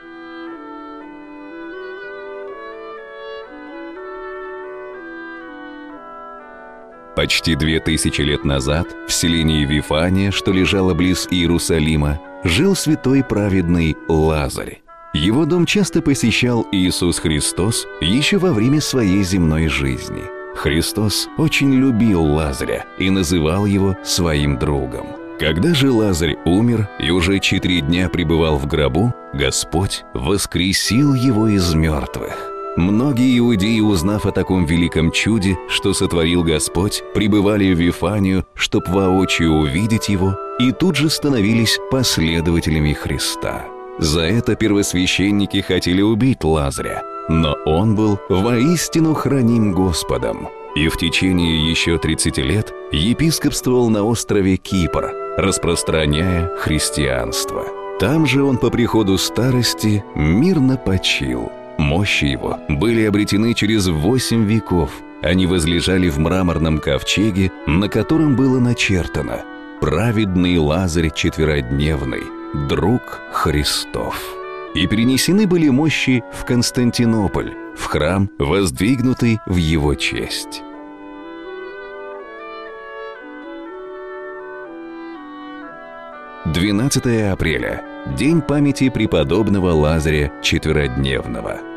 Почти 2000 лет назад в селении Вифания, что лежало близ Иерусалима, жил святой праведный Лазарь. Его дом часто посещал Иисус Христос еще во время своей земной жизни. Христос очень любил Лазаря и называл его своим другом. Когда же Лазарь умер и уже 4 дня пребывал в гробу, Господь воскресил его из мертвых. Многие иудеи, узнав о таком великом чуде, что сотворил Господь, прибывали в Вифанию, чтоб воочию увидеть его, и тут же становились последователями Христа. За это первосвященники хотели убить Лазаря, но он был воистину храним Господом. И в течение еще 30 лет епископствовал на острове Кипр, распространяя христианство. Там же он по приходу старости мирно почил. Мощи его были обретены через 8 веков. Они возлежали в мраморном ковчеге, на котором было начертано: «Праведный Лазарь четверодневный, друг Христов». И перенесены были мощи в Константинополь, в храм, воздвигнутый в его честь. «12 апреля. День памяти преподобного Лазаря Четверодневного».